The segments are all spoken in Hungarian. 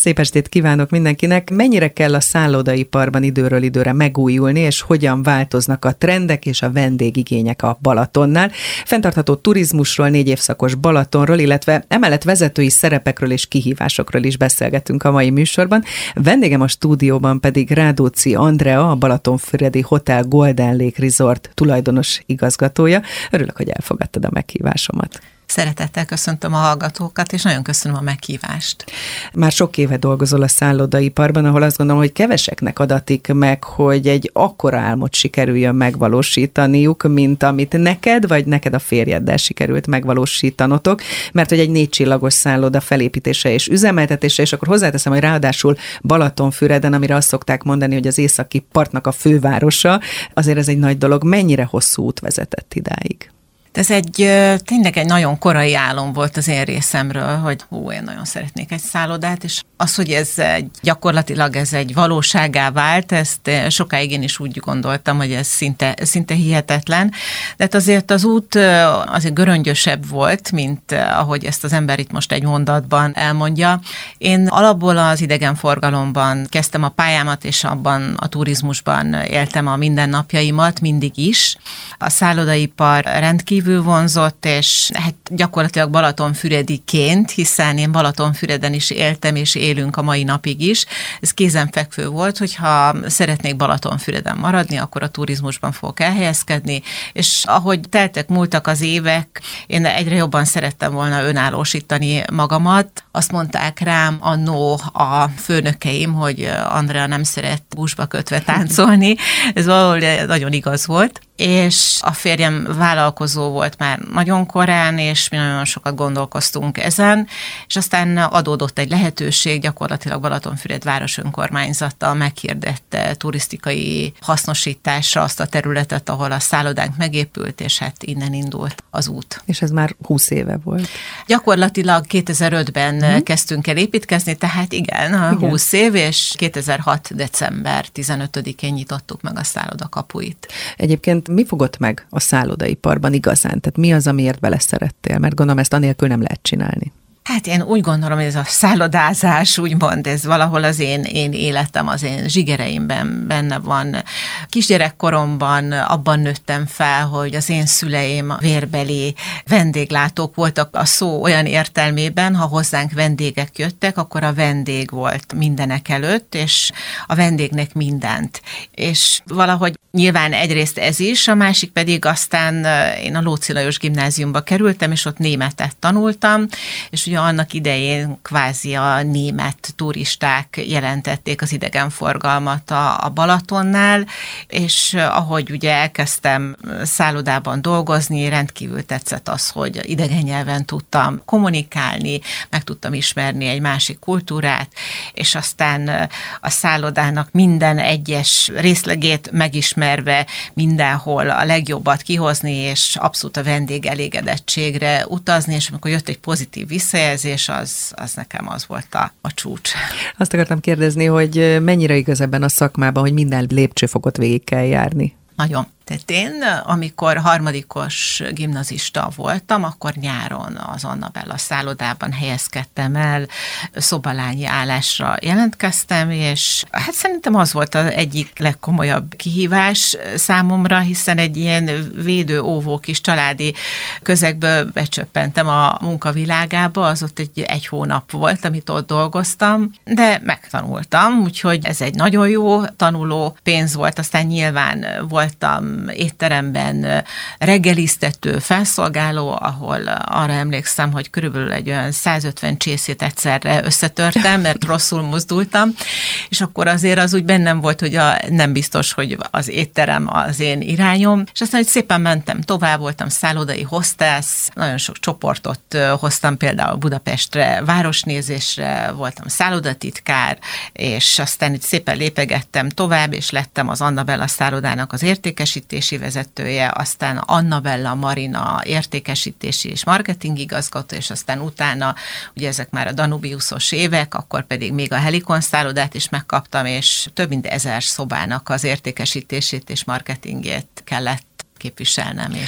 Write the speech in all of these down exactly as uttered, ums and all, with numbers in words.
szép estét kívánok mindenkinek. Mennyire kell a szállodaiparban időről időre megújulni, és hogyan változnak a trendek és a vendégigények a Balatonnál? Fenntartható turizmusról, négy évszakos Balatonról, illetve emellett vezetői szerepekről és kihívásokról is beszélgetünk a mai műsorban. Vendégem a stúdióban pedig Rádóczi Andrea, a Balatonfüredi Hotel Golden Lake Resort tulajdonos igazgatója. Örülök, hogy elfogadtad a meghívásomat. Szeretettel köszöntöm a hallgatókat, és nagyon köszönöm a meghívást. Már sok éve dolgozol a szállodaiparban, ahol azt gondolom, hogy keveseknek adatik meg, hogy egy akkora álmot sikerüljön megvalósítaniuk, mint amit neked, vagy neked a férjeddel sikerült megvalósítanotok, mert hogy egy négy csillagos szálloda felépítése és üzemeltetése, és akkor hozzáteszem, hogy ráadásul Balatonfüreden, amire azt szokták mondani, hogy az északi partnak a fővárosa, azért ez egy nagy dolog. Mennyire hosszú út vezetett idáig? Ez egy, tényleg egy nagyon korai álom volt az én részemről, hogy hú, én nagyon szeretnék egy szállodát, és az, hogy ez egy, gyakorlatilag ez egy valóságá vált, ezt sokáig én is úgy gondoltam, hogy ez szinte, szinte hihetetlen, de hát azért az út azért göröngyösebb volt, mint ahogy ezt az ember itt most egy mondatban elmondja. Én alapból az idegenforgalomban kezdtem a pályámat, és abban a turizmusban éltem a mindennapjaimat mindig is. A szállodaipar rendkívül vonzott, és hát gyakorlatilag Balatonfürediként, hiszen én Balatonfüreden is éltem, és élünk a mai napig is. Ez kézenfekvő volt, hogyha szeretnék Balatonfüreden maradni, akkor a turizmusban fogok elhelyezkedni, és ahogy teltek, múltak az évek, én egyre jobban szerettem volna önállósítani magamat. Azt mondták rám annó a főnökeim, hogy Andrea nem szeret buszba kötve táncolni. Ez valahol nagyon igaz volt. És a férjem vállalkozó volt már nagyon korán, és mi nagyon sokat gondolkoztunk ezen, és aztán adódott egy lehetőség, gyakorlatilag Balatonfüred város önkormányzata meghirdette turisztikai hasznosításra azt a területet, ahol a szállodánk megépült, és hát innen indult az út. És ez már húsz éve volt? Gyakorlatilag kétezer-ötben hmm. kezdtünk el építkezni, tehát igen, igen, húsz év, és kétezer-hat. december tizenötödikén nyitottuk meg a szálloda kapuit. Egyébként mi fogott meg a szállodaiparban igazán? Tehát mi az, amiért beleszerettél? Mert gondolom, ezt anélkül nem lehet csinálni. Hát én úgy gondolom, hogy ez a szállodázás, úgymond, ez valahol az én, én életem, az én zsigereimben benne van. Kisgyerekkoromban abban nőttem fel, hogy az én szüleim vérbeli vendéglátók voltak a szó olyan értelmében, ha hozzánk vendégek jöttek, akkor a vendég volt mindenek előtt, és a vendégnek mindent. És valahogy nyilván egyrészt ez is, a másik pedig aztán én a Lóczy Lajos gimnáziumba kerültem, és ott németet tanultam, és ugye annak idején kvázi a német turisták jelentették az idegenforgalmat a, a Balatonnál, és ahogy ugye elkezdtem szállodában dolgozni, rendkívül tetszett az, hogy idegen nyelven tudtam kommunikálni, meg tudtam ismerni egy másik kultúrát, és aztán a szállodának minden egyes részlegét megismerve mindenhol a legjobbat kihozni, és abszolút a vendég elégedettségre utazni, és amikor jött egy pozitív visszajelzés, az, az nekem az volt a, a csúcs. Azt akartam kérdezni, hogy mennyire igaz ebben a szakmában, hogy minden lépcsőfokot végig kell járni? Nagyon. Tehát én, amikor harmadikos gimnazista voltam, akkor nyáron az Annabella szállodában helyezkedtem el, szobalányi állásra jelentkeztem, és hát szerintem az volt az egyik legkomolyabb kihívás számomra, hiszen egy ilyen védő-óvó kis családi közegből becsöppentem a munkavilágába, az ott egy, egy hónap volt, amit ott dolgoztam, de megtanultam, úgyhogy ez egy nagyon jó tanuló pénz volt, aztán nyilván voltam étteremben reggeliztető felszolgáló, ahol arra emlékszem, hogy körülbelül egy olyan százötven csészét egyszerre összetörtem, mert rosszul mozdultam, és akkor azért az úgy bennem volt, hogy a, nem biztos, hogy az étterem az én irányom, és aztán hogy szépen mentem tovább, voltam szállodai hostess, nagyon sok csoportot hoztam például Budapestre, városnézésre, voltam szállodatitkár, és aztán itt szépen lépegettem tovább, és lettem az Annabella szállodának az értékesítő értékesítési vezetője, aztán Annabella Marina értékesítési és marketing igazgató, és aztán utána, ugye ezek már a Danubiusos évek, akkor pedig még a Helikon szállodát is megkaptam, és több mint ezer szobának az értékesítését és marketingjét kellett képviselnem és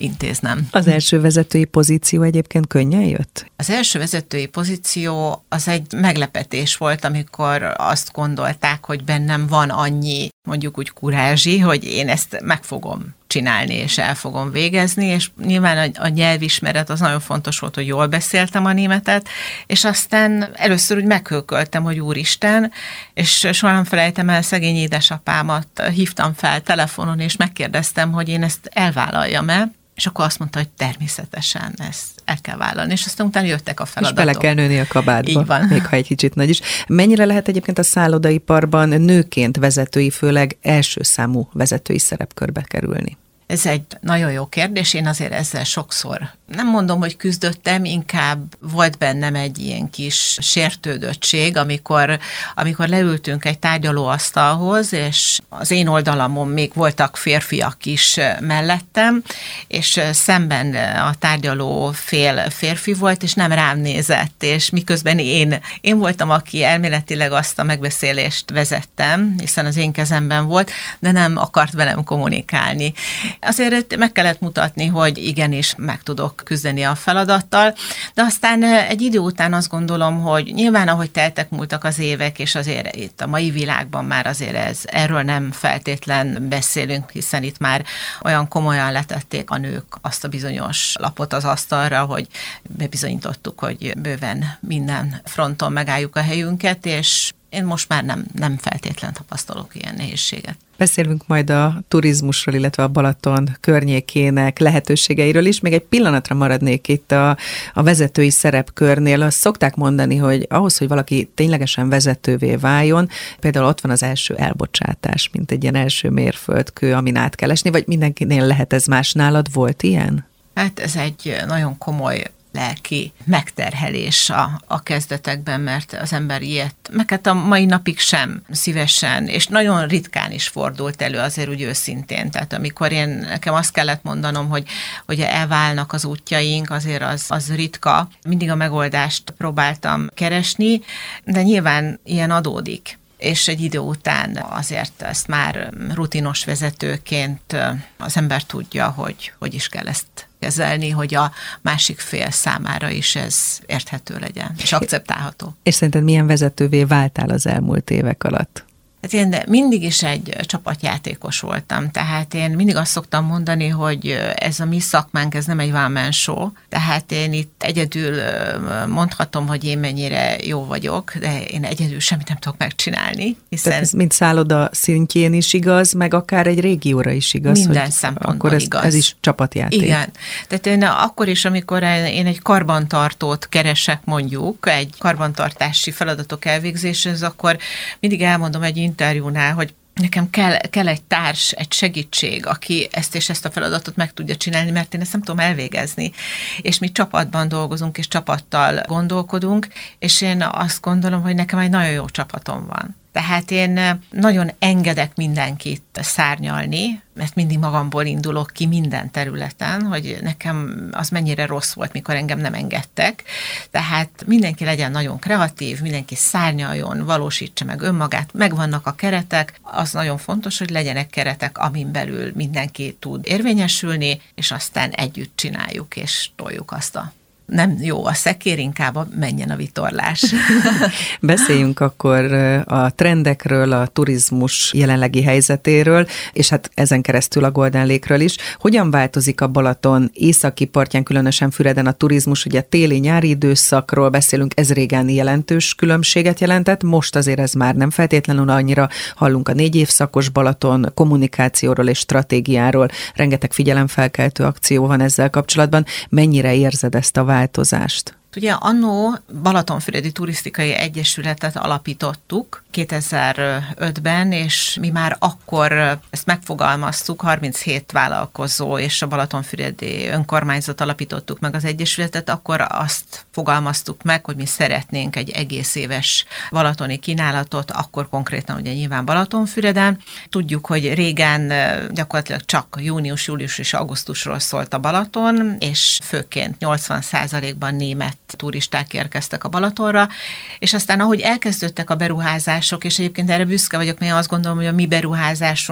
intéznem. Az első vezetői pozíció egyébként könnyen jött? Az első vezetői pozíció az egy meglepetés volt, amikor azt gondolták, hogy bennem van annyi, mondjuk úgy kurázsi, hogy én ezt meg fogom csinálni, és el fogom végezni, és nyilván a, a nyelvismeret az nagyon fontos volt, hogy jól beszéltem a németet, és aztán először úgy meghőköltem, hogy úristen, és soha nem felejtem el szegény édesapámat, hívtam fel telefonon, és megkérdeztem, hogy én ezt elvállaljam-e, és akkor azt mondta, hogy természetesen ezt el kell vállalni, és aztán utána jöttek a feladatok. És bele kell nőni a kabátba, így van. Még ha egy kicsit nagy is. Mennyire lehet egyébként a szállodaiparban nőként vezetői, főleg első számú vezetői szerepkörbe kerülni? Ez egy nagyon jó kérdés, én azért ezzel sokszor nem mondom, hogy küzdöttem, inkább volt bennem egy ilyen kis sértődöttség, amikor, amikor leültünk egy tárgyalóasztalhoz, és az én oldalamon még voltak férfiak is mellettem, és szemben a tárgyaló fél férfi volt, és nem rám nézett, és miközben én, én voltam, aki elméletileg azt a megbeszélést vezettem, hiszen az én kezemben volt, de nem akart velem kommunikálni. Azért meg kellett mutatni, hogy igenis meg tudok küzdeni a feladattal, de aztán egy idő után azt gondolom, hogy nyilván ahogy teltek múltak az évek, és azért itt a mai világban már azért ez, erről nem feltétlen beszélünk, hiszen itt már olyan komolyan letették a nők azt a bizonyos lapot az asztalra, hogy bebizonyítottuk, hogy bőven minden fronton megálljuk a helyünket, és én most már nem, nem feltétlen tapasztalok ilyen nehézséget. Beszélünk majd a turizmusról, illetve a Balaton környékének lehetőségeiről is. Még egy pillanatra maradnék itt a, a vezetői szerepkörnél. Azt szokták mondani, hogy ahhoz, hogy valaki ténylegesen vezetővé váljon, például ott van az első elbocsátás, mint egy ilyen első mérföldkő, amin át kell esni, vagy mindenkinél lehet ez más. Nálad volt ilyen? Hát ez egy nagyon komoly lelki megterhelés a, a kezdetekben, mert az ember ilyet, meg hát a mai napig sem szívesen, és nagyon ritkán is fordult elő, azért úgy őszintén. Tehát amikor én, nekem azt kellett mondanom, hogy, hogy elválnak az útjaink, azért az, az ritka. Mindig a megoldást próbáltam keresni, de nyilván ilyen adódik. És egy idő után azért ezt már rutinos vezetőként az ember tudja, hogy hogy is kell ezt kezelni, hogy a másik fél számára is ez érthető legyen, és akceptálható. És szerinted milyen vezetővé váltál az elmúlt évek alatt? Hát én de mindig is egy csapatjátékos voltam, tehát én mindig azt szoktam mondani, hogy ez a mi szakmánk, ez nem egy one man show, tehát én itt egyedül mondhatom, hogy én mennyire jó vagyok, de én egyedül semmit nem tudok megcsinálni. Hiszen tehát ez mind szálloda szintjén is igaz, meg akár egy régióra is igaz. Minden szempontból akkor ez, igaz. Ez is csapatjáték. Igen. Tehát én akkor is, amikor én egy karbantartót keresek mondjuk, egy karbantartási feladatok elvégzéséhez, akkor mindig elmondom egy interjúnál, hogy nekem kell, kell egy társ, egy segítség, aki ezt és ezt a feladatot meg tudja csinálni, mert én ezt nem tudom elvégezni. És mi csapatban dolgozunk, és csapattal gondolkodunk, és én azt gondolom, hogy nekem egy nagyon jó csapatom van. Tehát én nagyon engedek mindenkit szárnyalni, mert mindig magamból indulok ki minden területen, hogy nekem az mennyire rossz volt, mikor engem nem engedtek. Tehát mindenki legyen nagyon kreatív, mindenki szárnyaljon, valósítsa meg önmagát, megvannak a keretek, az nagyon fontos, hogy legyenek keretek, amin belül mindenki tud érvényesülni, és aztán együtt csináljuk, és toljuk azt a nem jó a szekér, inkább menjen a vitorlás. Beszéljünk akkor a trendekről, a turizmus jelenlegi helyzetéről, és hát ezen keresztül a Golden Lake-ről is. Hogyan változik a Balaton északi partján, különösen Füreden a turizmus? Ugye téli-nyári időszakról beszélünk, ez régen jelentős különbséget jelentett, most azért ez már nem feltétlenül annyira. Hallunk a négy évszakos Balaton kommunikációról és stratégiáról, rengeteg figyelemfelkeltő akció van ezzel kapcsolatban. Mennyire érzed ezt a változást? Ugye annó Balatonfüredi Turisztikai Egyesületet alapítottuk kétezer-ötben, és mi már akkor ezt megfogalmaztuk, harminchét vállalkozó és a Balatonfüredi önkormányzat alapítottuk meg az egyesületet, akkor azt fogalmaztuk meg, hogy mi szeretnénk egy egész éves balatoni kínálatot, akkor konkrétan ugye nyilván Balatonfüreden. Tudjuk, hogy régen gyakorlatilag csak június, július és augusztusról szólt a Balaton, és főként nyolcvan százalékban német turisták érkeztek a Balatonra, és aztán ahogy elkezdődtek a beruházások, és egyébként erre büszke vagyok, mert én azt gondolom, hogy a mi beruházásunk ott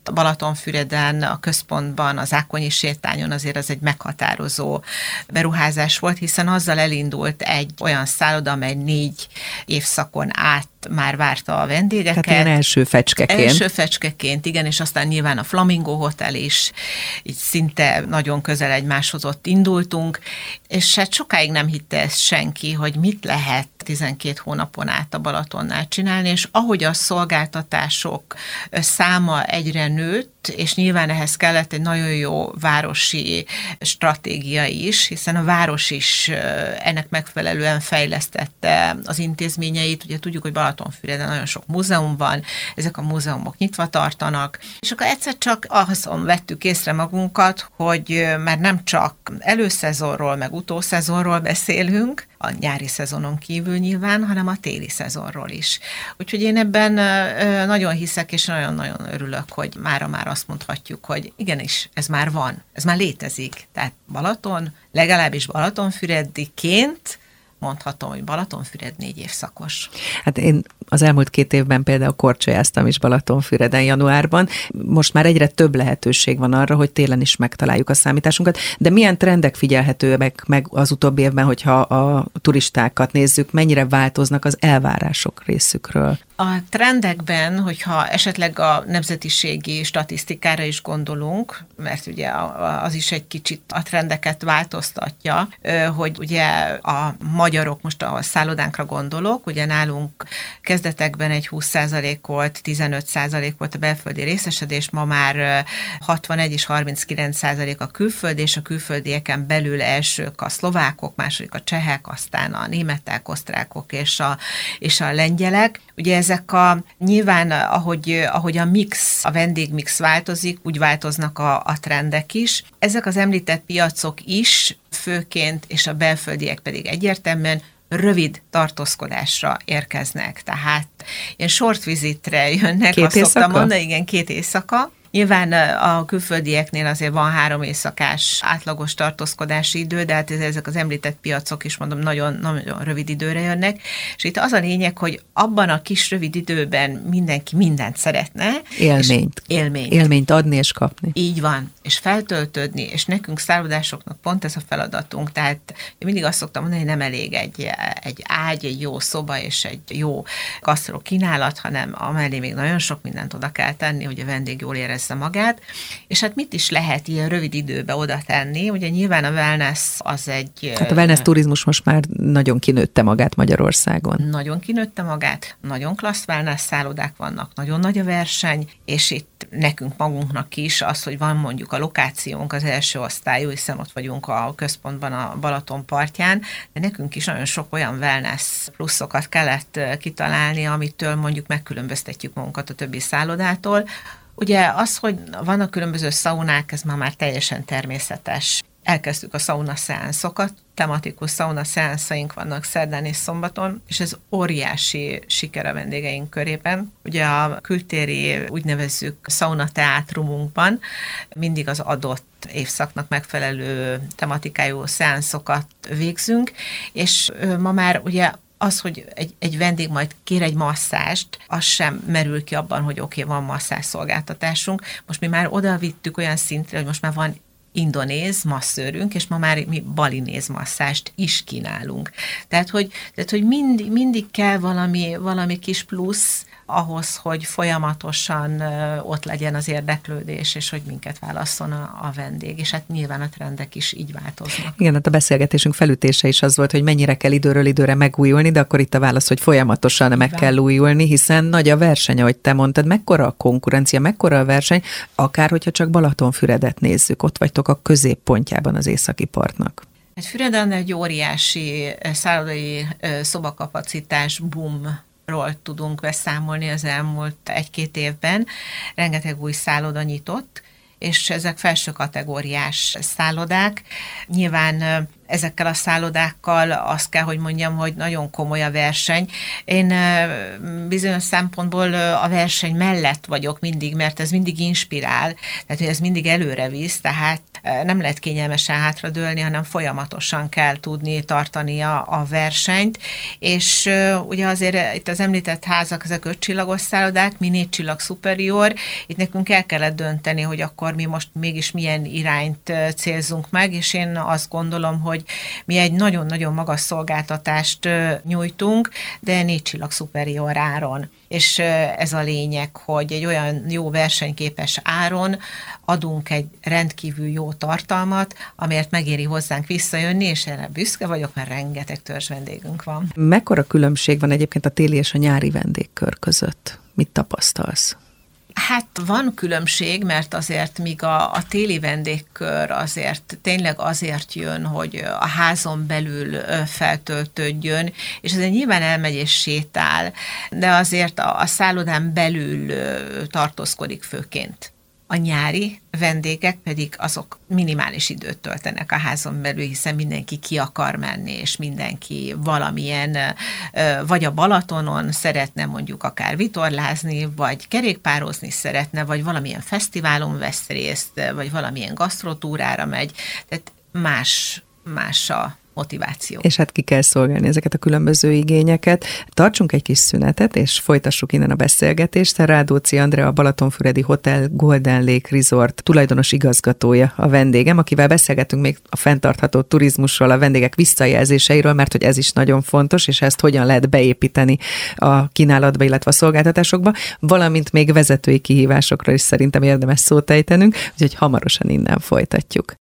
Balatonfüreden, a központban, az Ákonyi sétányon azért az egy meghatározó beruházás volt, hiszen azzal elindult egy olyan szálloda, amely négy évszakon át már várta a vendégeket. Tehát ilyen első fecskeként. Első fecskeként, igen, és aztán nyilván a Flamingo Hotel is, így szinte nagyon közel egymáshoz ott indultunk, és hát sokáig nem hitte ezt senki, hogy mit lehet tizenkét hónapon át a Balatonnál csinálni, és ahogy a szolgáltatások száma egyre nőtt, és nyilván ehhez kellett egy nagyon jó városi stratégia is, hiszen a város is ennek megfelelően fejlesztette az intézményeit. Ugye tudjuk, hogy Balatonfüreden nagyon sok múzeum van, ezek a múzeumok nyitva tartanak, és akkor egyszer csak azon vettük észre magunkat, hogy már nem csak előszezonról, meg utószezonról beszélünk, a nyári szezonon kívül nyilván, hanem a téli szezonról is. Úgyhogy én ebben nagyon hiszek, és nagyon-nagyon örülök, hogy mára már azt mondhatjuk, hogy igenis, ez már van, ez már létezik. Tehát Balaton, legalábbis Balatonfürediként mondhatom, hogy Balatonfüred négy évszakos. Hát én az elmúlt két évben például korcsolyáztam is Balatonfüreden januárban. Most már egyre több lehetőség van arra, hogy télen is megtaláljuk a számításunkat, de milyen trendek figyelhetőek meg az utóbbi évben, hogyha a turistákat nézzük, mennyire változnak az elvárások részükről? A trendekben, hogyha esetleg a nemzetiségi statisztikára is gondolunk, mert ugye az is egy kicsit a trendeket változtatja, hogy ugye a magyarok, most a szállodánkra gondolok, ugye nálunk kezdetekben egy húsz százalék volt, tizenöt százalék volt a belföldi részesedés, ma már hatvanegy és harminckilenc százalék a külföldi, és a külföldieken belül elsők a szlovákok, második a csehek, aztán a németek, osztrákok és a, és a lengyelek. Ugye ezek a, nyilván ahogy, ahogy a mix, a vendégmix változik, úgy változnak a, a trendek is. Ezek az említett piacok is főként, és a belföldiek pedig egyértelműen rövid tartózkodásra érkeznek. Tehát ilyen short visitre jönnek, két azt éjszaka? szoktam mondani, igen, két éjszaka. Nyilván a külföldieknél azért van három éjszakás átlagos tartózkodási idő, de hát ezek az említett piacok is, mondom, nagyon, nagyon rövid időre jönnek, és itt az a lényeg, hogy abban a kis rövid időben mindenki mindent szeretne. Élményt. Élményt. Élményt adni és kapni. Így van, és feltöltődni, és nekünk szállodásoknak pont ez a feladatunk, tehát én mindig azt szoktam mondani, hogy nem elég egy, egy ágy, egy jó szoba és egy jó gasztró kínálat, hanem amellé még nagyon sok mindent oda kell tenni, hogy a vendég jól érezze magát, és hát mit is lehet ilyen rövid időbe oda tenni? Ugye nyilván a wellness az egy... Hát a wellness turizmus most már nagyon kinőtte magát Magyarországon. Nagyon kinőtte magát, nagyon klassz wellness szállodák vannak, nagyon nagy a verseny, és itt nekünk magunknak is az, hogy van mondjuk a lokációnk az első osztályú, hiszen ott vagyunk a központban a Balaton partján, de nekünk is nagyon sok olyan wellness pluszokat kellett kitalálni, amitől mondjuk megkülönböztetjük magunkat a többi szállodától. Ugye az, hogy vannak különböző szaunák, ez már már teljesen természetes. Elkezdtük a sauna szeánszokat, tematikus sauna szeánszaink vannak szerdán és szombaton, és ez óriási siker a vendégeink körében. Ugye a kültéri úgynevezzük sauna teátrumunkban mindig az adott évszaknak megfelelő tematikájú szeánszokat végzünk, és ma már ugye az, hogy egy, egy vendég majd kér egy masszást, az sem merül ki abban, hogy oké, okay, van masszás szolgáltatásunk. Most mi már oda vittük olyan szintre, hogy most már van indonéz masszőrünk, és ma már mi balinéz masszást is kínálunk. Tehát, hogy, tehát, hogy mindig, mindig kell valami, valami kis plusz ahhoz, hogy folyamatosan ott legyen az érdeklődés, és hogy minket válasszon a, a vendég, és hát nyilván a trendek is így változnak. Igen, hát a beszélgetésünk felütése is az volt, hogy mennyire kell időről időre megújulni, de akkor itt a válasz, hogy folyamatosan meg kell újulni, hiszen nagy a verseny, ahogy te mondtad, mekkora a konkurencia, mekkora a verseny, akár hogyha csak Balatonfüredet nézzük, ott vagytok a középpontjában az északi partnak. Hát Füreden egy óriási szállodai szobakapacitás boom ról tudunk beszámolni az elmúlt egy-két évben. Rengeteg új szálloda nyitott, és ezek felső kategóriás szállodák. Nyilván ezekkel a szállodákkal azt kell, hogy mondjam, hogy nagyon komoly a verseny. Én bizonyos szempontból a verseny mellett vagyok mindig, mert ez mindig inspirál, tehát hogy ez mindig előre visz, tehát nem lehet kényelmesen hátradőlni, hanem folyamatosan kell tudni tartani a, a versenyt, és ugye azért itt az említett házak, ezek ötcsillagos szállodák, mi négy csillag superior, itt nekünk el kellett dönteni, hogy akkor mi most mégis milyen irányt célzunk meg, és én azt gondolom, hogy mi egy nagyon-nagyon magas szolgáltatást nyújtunk, de négy csillag superior áron. És ez a lényeg, hogy egy olyan jó versenyképes áron adunk egy rendkívül jó tartalmat, amért megéri hozzánk visszajönni, és erre büszke vagyok, mert rengeteg törzs vendégünk van. Mekkora különbség van egyébként a téli és a nyári vendégkör között? Mit tapasztalsz? Hát van különbség, mert azért míg a, a téli vendégkör azért tényleg azért jön, hogy a házon belül feltöltődjön, és azért nyilván elmegy és sétál, de azért a, a szállodán belül tartózkodik főként. A nyári vendégek pedig azok minimális időt töltenek a házon belül, hiszen mindenki ki akar menni, és mindenki valamilyen, vagy a Balatonon szeretne mondjuk akár vitorlázni, vagy kerékpározni szeretne, vagy valamilyen fesztiválon vesz részt, vagy valamilyen gasztrotúrára megy, tehát más, más a motiváció. És hát ki kell szolgálni ezeket a különböző igényeket. Tartsunk egy kis szünetet, és folytassuk innen a beszélgetést. Rádóczi Andrea, a Balatonfüredi Hotel Golden Lake Resort tulajdonos igazgatója a vendégem, akivel beszélgetünk még a fenntartható turizmusról, a vendégek visszajelzéseiről, mert hogy ez is nagyon fontos, és ezt hogyan lehet beépíteni a kínálatba, illetve a szolgáltatásokba, valamint még vezetői kihívásokra is szerintem érdemes szót ejtenünk, úgyhogy hamarosan innen folytatjuk.